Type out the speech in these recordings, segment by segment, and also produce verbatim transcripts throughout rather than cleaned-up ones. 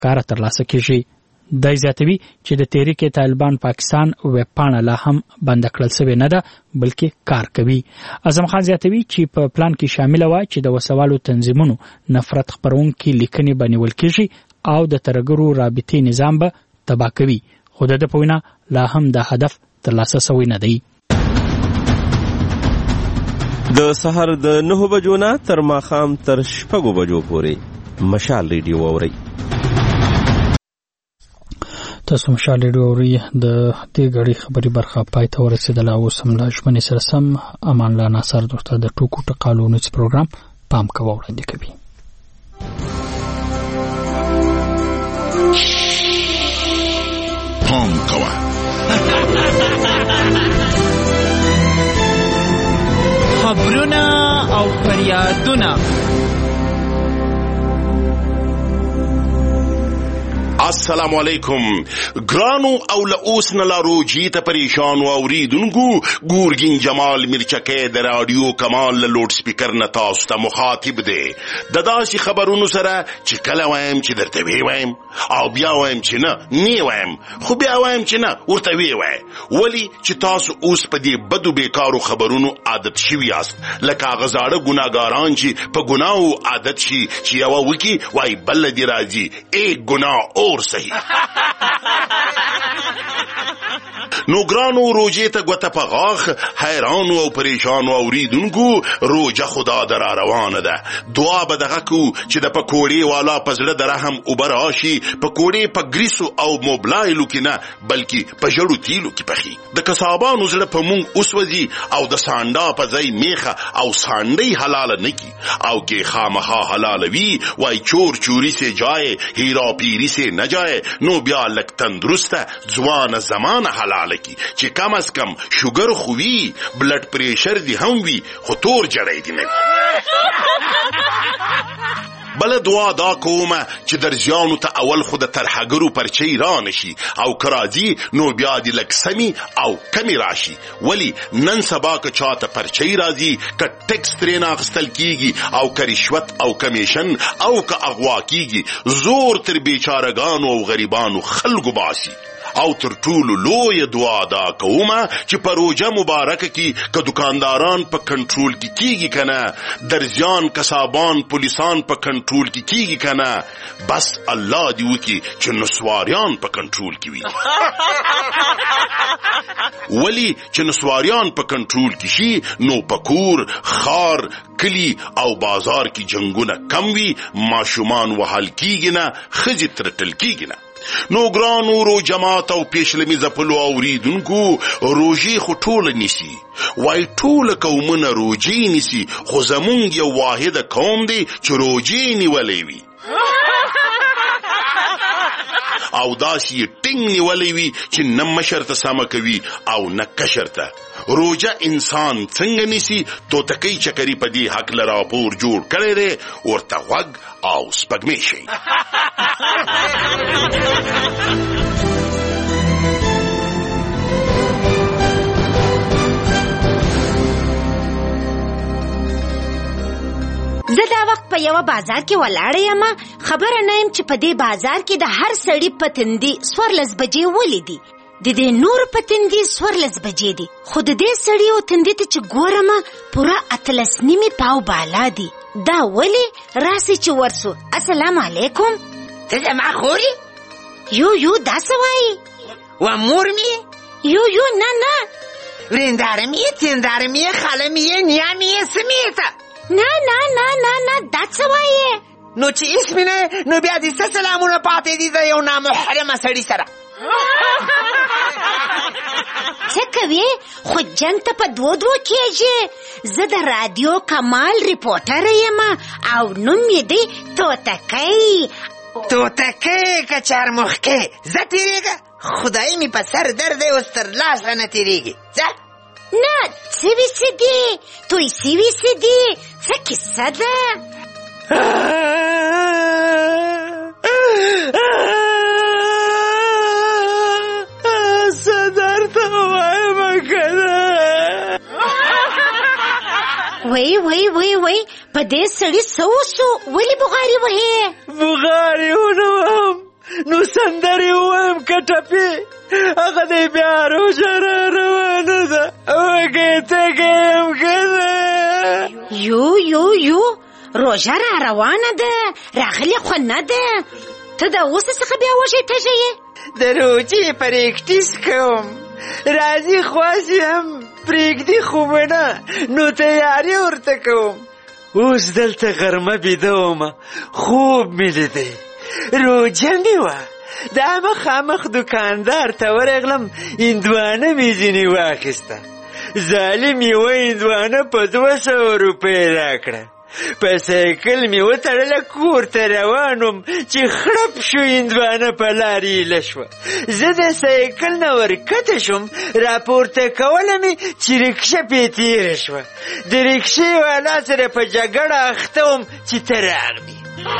کار ترلاسه کیږي. د زیاتوي چې د تحریک طالبان پاکستان ویبپاڼه لا هم بند کړل شوې نه ده بلکې کار کوي. اعظم خان زیاتوي چې په پلان کې شامل و چې د وسوالو تنظیمونو نفرت خپرونکي لیکنې بنول کیږي او د ترګرو رابطې نظام به تباه کوي، خو د په وینا لا هم د هدف ترلاسه شوی نه دی. د سحر د نهو بجو نه تر ماښام تر شپږو بجو پورې مشال ریډیو اورئ. تاسو مشال ریډیو اورئ. د دې غړي خبري برخه پای ته ورسېدله. اوس هم له ژمنې سره سم امان الله ناصر دوستا د ټوکو ټقالو نوڅ پروګرام پام کوه وړاندې کوي. پام کوه خبرونه او فریادونه. السلام علیکم ګرانو او له اوس نه لا روجي ته پریشان واوریدونکو ګورګین جمال مرچکه د رادیو کمال له لوډ سپیکر نه تاسو ته مخاطب دی د داسې خبرونو سره چې کله وایم چې درته وی وایم او بیا وایم چې نه نه وایم خو بیا وایم چې نه ورته وی وای ولی چې تاسو اوس په دې بدو بیکارو خبرونو عادت شوي یاست لکه غزاړه ګناګاران چې په ګناو عادت شي چې یو وکی وای بل دی راځي ای ګناه اور صحیح. نو ګرانو روجه ته ګوته په غاخ حیرانو او پریشانو اوریدونکو روجه خدا در روانه ده. دعا به دغه کو چې د پکوړې والا په زړه د رحم اوبه راشي. پکوړې په ګریسو او موبلایلو کې نه بلکې په ژړو تیلو کې پخي. د کسابانو زړه په مونږ اوسوځي او د سانډا په ځای میخه او سانډۍ حلاله نه کی او کې خامخا حلاله وي وای چور چوری سے جائے هیرا پیری سے نه جائے نو بیا لک تندرسته ځوانه زمانه حلاله کی چې کم از کم شوګر خووي بلډ پریشر دی هم وي خو تور جړی دی نه. بل دعا دا کومه چې درځانو ته اول خود ترحګرو پرچی را نشي او کرازي نو بیا دی لک سمی او کمی راشي. ولی نن سبا که چاته پرچی راځي که ټیکس ترې نه اخیستل کیږي او که رشوت او کمیشن او که اغوا کیږي زور تر بیچارهګانو او غریبانو خلکو باسي. او تر ټولو لوی دعا دا کومه چې پروژه مبارکه کې که دکانداران په کنټرول کې کیږي کنه درځان کسابان پولیسان په کنټرول کې کیږي کنه بس الله دی وکي چې نسواریان په کنټرول کې وي. ولی چې نسواریان په کنټرول کې شي نو پکور خار کلی او بازار کې جنگونه کم وي ماشومان وحال کیږي نه خځې ترټل کیږي نه. نو ګرانو رو جماعت او پیشلمی زپلو اوریدونکو روجی خو ټول نیسی وای ټول قومونه روجی نیسی خو زمونږ یو واحد قوم دی چې روجی نیولې وي او داسی ټینګ نیولې وي چې نه مشر ته سم کوي او نه کشر ته. روجه انسان څنګه نیسی تو تکي چکري په دې حق لرا پور جوړ کړي دي ورته وګ او سپګمې شي. زه دا وخت په یو بازار کې ولاړه یم خبره نه یم چې په دې بازار کې د هر سړي پتندي سورلس بجې ولیدي د دې نور پتندي سورلس بجې دي خو د دې سړي او تندي ته چې ګورم پورا اتلس نیمه پاو بالا دي. دا ولی راسي چې ورسو السلام علیکم ته زما خوري یو یو دا سوای و مور می یو یو نه نه وریندار می تیندار می خاله می نیا می سمیتا نه نه نه نه نه دا سوای نو چې اسم نه نو بیا دې سلامونه پاتې دي د یو نامحرمه سړي سره. څه کوي خو جنگ ته په دو دو کېږي. زه د رادیو کمال ریپورټر یم او نوم یې دی توتکۍ. توتکۍ که چارمخکۍ زه تېرېږه خدای مې په سر درد دی اوس تر لاسه نه تېرېږي. ځه نه سوي څه دي توی سوي څه دي څه کیسه ده. وای وای وای وای په دې سړي څه وشو ولې بغارې وهې؟ بغارې ونه وهم سندرې ووایم که ټپې هغه دی بیا روژه را روانه ده وږی تږی یم که ده یو یو یو روژه را روانه ده راغلې خو نه ده ته د اوسه څخه بیا وږی تږی یې د روژې پریکټیس کوم راځي خواست یم پرېږدي خو به نه نو تیارې ورته کوم اوس دلته غرمه بیده ومه خوب مې لیدی روژه مې وه دا مخامخ دوکاندار ته ورغلم هندوانه مې ځینې واخیسته ظالم یوه هندوانه په دوه سوه روپۍ راکړه په سایکل مې وتړله کور ته روان وم چې خړپ شو هندوانه په لارې ایله شوه زه د سایکل نه ورکته شوم راپورته کوله مې چې رکشه پې تېره شوه د رکشې والا سره په جګړه اخته وم چې ته راغلې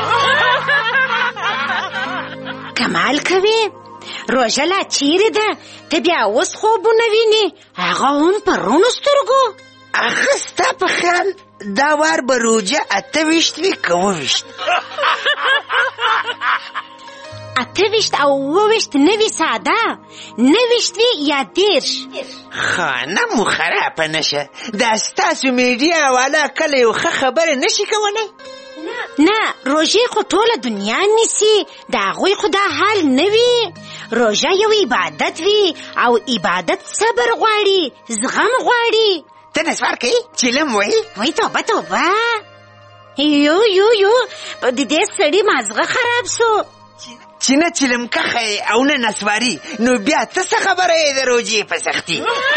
کمال کوي روژه لا چیرې ده ته بیا اوس خوبونه وینې هغه هم په رڼو سترګو هغه ستا په خیال دا وار به روژه اته ویشت وي که اوه ویشت اته ویشت او اوه ویشت نه وي ساده نه ویشت وي یا دېرش خانه مو خرابه نشه دا ستاسو میډیا والا کله یو ښه خبره نشي کولی نه روژې خو ټوله دنیا نیسي د هغوی خو دا حال نه وي روژه یو عبادت وي او عبادت صبر غواړي زغم غواړي ته نسوار کوي چیلم وایي وای توبه توبه یو یو یو د دې سړي مازغه خراب سو چې نه چیلم کخه او نه نسواري نو بیا ته څه خبره یې د روژې په سختي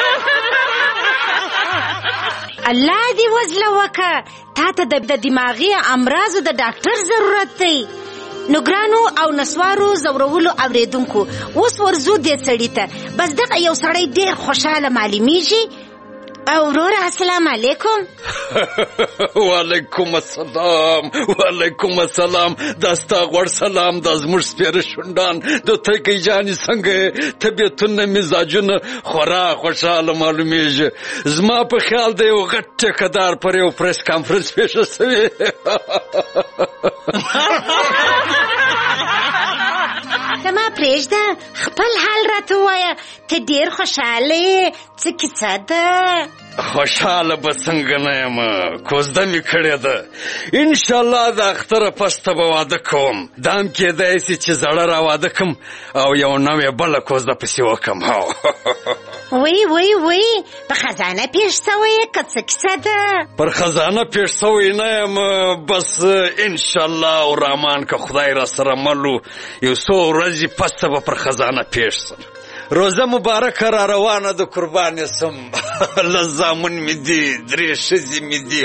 الله دې وزله وکه تا ته د دماغي امراضو د ډاکټر ضرورت دی نو ګرانو او نسوارو زورولو اوریدونکو اوس ورځو دې سړي ته بس دغه یو سړی ډېر خوشحاله معلومیږي او وروره السلام علیکم وعلیکم السلام وعلیکم السلام دا ستا غوړ سلام دا زموږ سپېره شونډان د تکۍ جانې څنګه طبیعتونه مزاجونه خورا خوشحاله معلومیږي زما په خیال د یو غټ ټیکهدار پر یو پریس کانفرنس پېښه سوې ته ما پرېږده خپل حال راته ووایه ته ډېر خوشحاله یې څه کیسه ده خوشحاله به څنګه نه یم کوزده مې کړې ده انشاءالله د اختره پسته به واده کوم دا هم کېدای سي چې زړه را واده کړم او یو نوې بله کوزده پسې وکړم وی وی وی په خزانه پیښ سوی که څه کیسه ده پر خزانه پیښ سوی نه یم بس انشاءالله او رحمان که خدای را سره ملو یو څو ورځې پسته به پر خزانه پیښ سم روزه مبارکه را روانه د قربانې سم لس زامن مې دي درې ښځې مې دي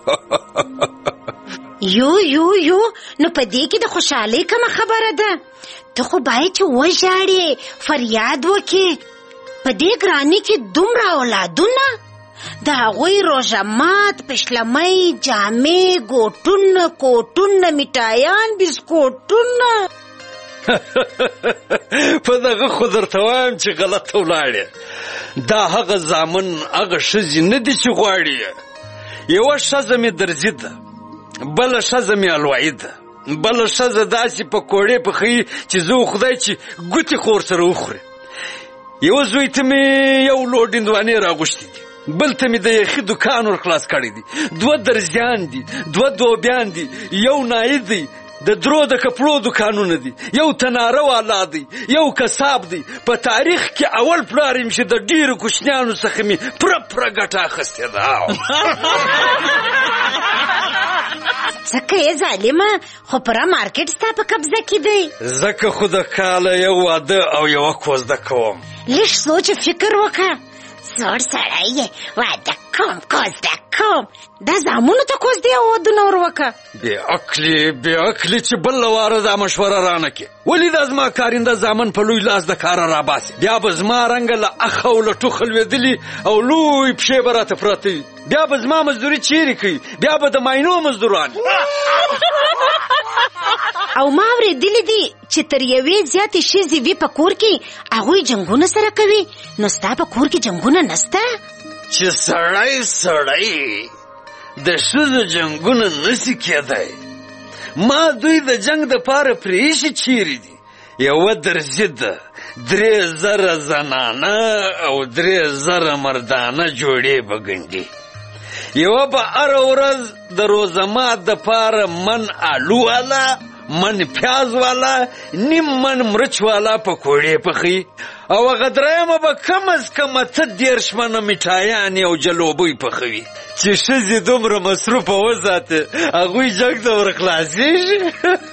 یو یو یو نو په دې کې د خوشحالۍ کومه خبره ده ته خو باید چې وژاړې فریاد وکړې په دې ګرانۍ کې دومره اولادونه د هغوی روژه مات پشلمۍ جامې ګوټونه کوټونه میټایان بسکوټونه په دغه خو درته وایم چې غلطه ولاړې دا هغه زامن هغه ښځې نه دي چې غواړي یوه ښځه مې درځي ده بله ښځه مې الوایي ده بله ښځه داسې پکوړې پخوي چې زه خدای چې ګوتې خو ورسره وخورې یوه زوی ته مې یو لوډ هندوانې راغوښتې دي بل ته مې د یخي دوکان ور خلاص کړی دي دوه درزیان دي دوه دوبیان دي یو نایي دی د درو د کپړو دوکانونه دي یو تناره والا دی یو کساب دی په تاریخ کې اول پلار یم چې د ډېرو کوچنیانو څخه مې پوره پوره ګټه اخیستې ده ځکه یې ظالمه خو پوره مارکېټ ستا په قبضه کې دی ځکه خو د کاله یو واده او یوه کوزده کوم لږ سوچ فکر وکړه زوړ سړی یې واده کوم کوزده کوم دا زامنو ته کوزدې او ودونه ور وکړه بې عقلې بې عقلې چې بله واره دا مشوره رانه کړې ولې دا زما کارنده زامن په لوی لاس د کاره راباسي بیا به زما رنګه له اخه او له ټوخه لوېدلي او لوی پښې به راته پرته وي بیا به زما مزدوري چیرې کوي بیا به د ماینو مزدوران او ما اورېدلي دي چې تر یوې زیاتې ښځې وي په کور کې هغوی جنګونه سره کوي نو ستا په کور کې جنګونه نسته چې سړی سړی د ښځو جنګونه نسي کېدی ما دوی د جنګ دپاره پرېښي چیرې دي یوه درځي ده درې زره زنانه او درې زره مردانه جوړې به ګنډي. یوه به هره ورځ د روزه دپاره من آلو والا، من پیاز والا، نیم من مرچ والا پکوړې پخوي، او هغه درېیمه به کم از کم اته دېرش منه میټایانې او جلوبۍ پخوي چې ښځې دومره مصروفه وساتي هغوی جګ ته ورخلاصېږي.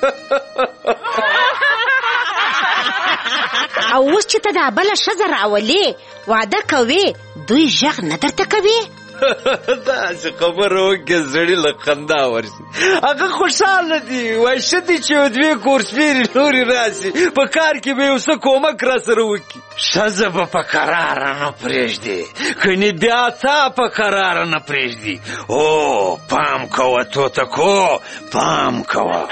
او اوس چې ته دا بله ښځه راولې واده کوې دوی غږ نه درته کوي؟ داسې خبره وکړې زړي له خندا ورشي. هغه خوشحاله دي، وایي ښه دي چې یو دوې کورسپېرې نورې راسي، په کار کې به یو څه کومک را سره وکړي. ښځه به په قراره نه پرېږدي، کنې بیا تا په قراره نه پرېږدي. او پام کوه توتکو، پام کوه.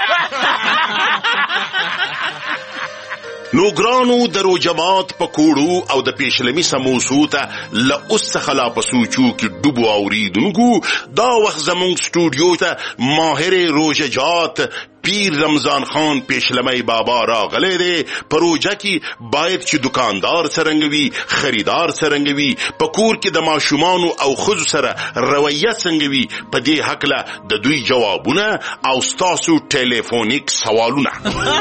نو ګرانو د روجمات پکوړو او د پیشلمي سموسو ته له اوس څخه لا په سوچو کې ډوبو اورېدونکو، دا وخت زموږ سټوډیو ته ماهر روژه جات پیر رمضان خان پیشلمی بابا راغلی دی. په روژه کې باید چې دکاندار څرنګه وي، خریدار څرنګه وي، په کور کې د ماشومانو او ښځو سره رویه څنګه وي، په دې هکله د دوی جوابونه او ستاسو ټلیفونیک سوالونه.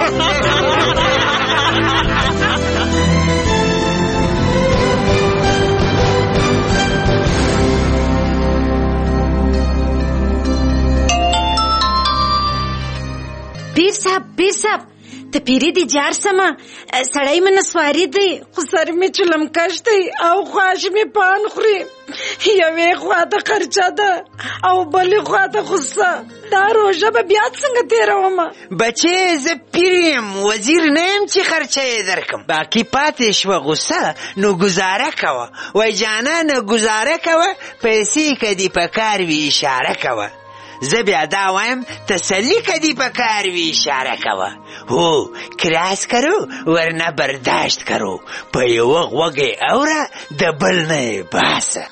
پیر صاحب پیر صاحب ته پیری دی جار سمه سړی مې نسواري دی، خو سر مې چلمکش دی او خواش مې پان خوري. یوې خوا ته خرچه ده او بلې خوا ته غصه. دا روژه به بیا څنګه تېرومه؟ بچې زه پیر یم، وزیر نه یم چې خرچه یې درکم. باقي پاتې شوه غصه، نو ګزاره کوه. وای جانانه ګزاره کوه، پیسې که دې په کار وي اشاره کوه. زه بیا دا وایم تسلی که دې په کار وي اشاره کوه. هو کراس کرو ورنه برداشت کرو، په یوه غوږې اوره د بل نه یې باسه.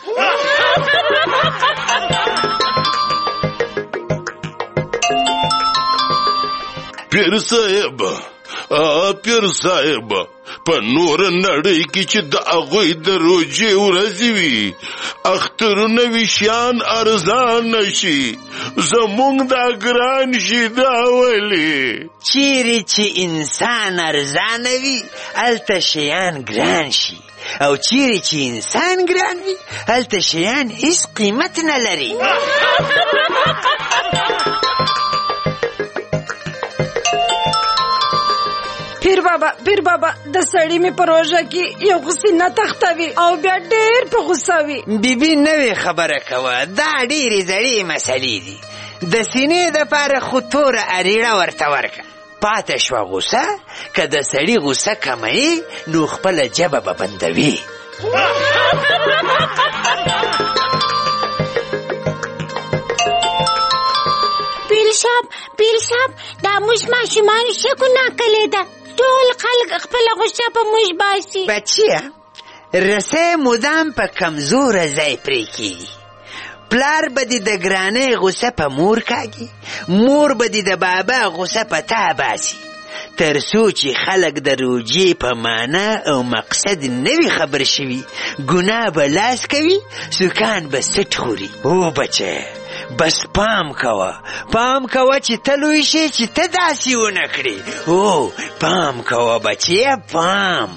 پیر صاحب پیر صاحب په نور نړۍ کې چې د هغوی د روژې ورځې وي اخترونه وي شیان ارزانه شي، زمونږ دا ګران شي دا ولې؟ چیرې چې انسان ارزانه وي هلته شیان ګران شي، او چیرې چې انسان ګران وي هلته شیان هیڅ قیمت نه لري. پیر بابا پیر بابا د سړی مې په روژه کې یو غصې نه تختوي او بیا ډېر په غصه وي. بیبي نوې خبره کوه، دا ډېرې زړې مسلې دي. د سینې دپاره خو توره اریړه ورته ورکه. پاته شوه غصه، که د سړي غصه کموي نو خپله جبه به بندوي. پیر صاحب پیر صاحب دا موږ ماشومانو ښه ګناه کړې ده، ټول خلک خپله غصه په موږ باسي. بچیه رسۍ مدام په کمزوره ځای پرې کېږي. پلار به دې د ګرانۍ غصه په مور کاږي، مور به دې د بابا غصه په تا باسي. تر څو چې خلک د روژې په معنا او مقصد نه وي خبر شوي، ګناه به لاس کوي، سکان به سټ خوري. او بچه بس پام کوه، پام کوه چې ته لوی شې چې ته داسې ونه کړې. او پام کوه بچیه پام.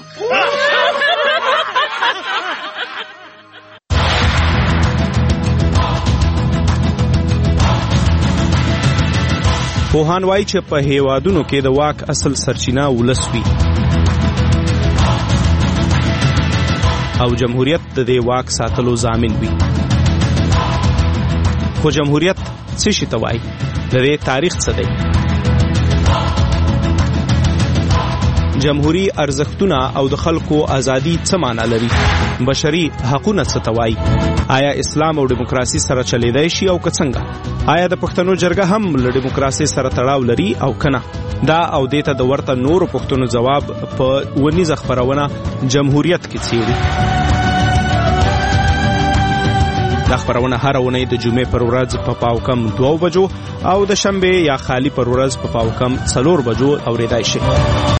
پوهان وایي چې په هیوادونو کې د واک اصل سرچینه ولس وي او جمهوریت د دې واک ساتلو ضامن وي. خو جمهوریت څه شي ته وایي؟ د دې تاریخ څه دی؟ جمهوری ارزښتونه او د خلکو ازادي څه معنا لري؟ بشري حقونه څه ته وایي؟ آیا اسلام او دیموکراسي سره چلیدای شي او که څنګه؟ آیا د پښتنو جرګه هم له دیموکراسي سره تړاو لري او کنه؟ دا او دې ته د ورته نورو پښتنو ځواب په ونیزه خپرونه جمهوریت کې څیړي. دا خبرونه هر اونۍ د جمعې پر ورځ په پاو کم دوه بجو او د شنبه یا خالی پر ورځ په پاو کم څلور بجو اوریدای شي.